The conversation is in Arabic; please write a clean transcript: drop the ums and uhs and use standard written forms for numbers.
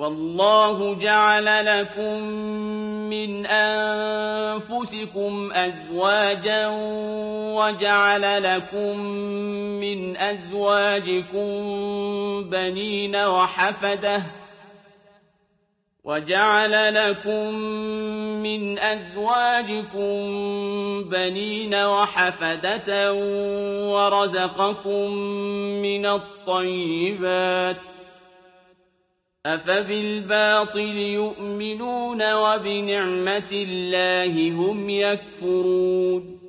وَاللَّهُ جَعَلَ لَكُم مِّنْ أَنفُسِكُمْ أَزْوَاجًا وَجَعَلَ لَكُم مِّنْ أَزْوَاجِكُم بَنِينَ وَحَفَدَةً وَرَزَقَكُم مِّنَ الطَّيِّبَاتِ ۚ أَفَبِالْبَاطِلِ يُؤْمِنُونَ وَبِنِعْمَةِ اللَّهِ هُمْ يَكْفُرُونَ